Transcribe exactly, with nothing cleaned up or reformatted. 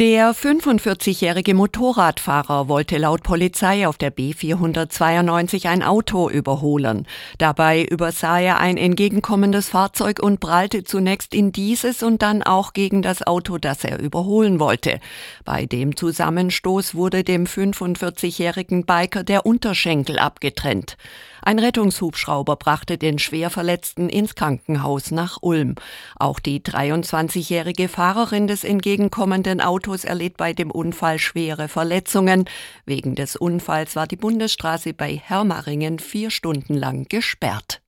Der fünfundvierzigjährige Motorradfahrer wollte laut Polizei auf der B vierhundertzweiundneunzig ein Auto überholen. Dabei übersah er ein entgegenkommendes Fahrzeug und prallte zunächst in dieses und dann auch gegen das Auto, das er überholen wollte. Bei dem Zusammenstoß wurde dem fünfundvierzigjährigen Biker der Unterschenkel abgetrennt. Ein Rettungshubschrauber brachte den Schwerverletzten ins Krankenhaus nach Ulm. Auch die dreiundzwanzigjährige Fahrerin des entgegenkommenden Autos erlitt bei dem Unfall schwere Verletzungen. Wegen des Unfalls war die Bundesstraße bei Hermaringen vier Stunden lang gesperrt.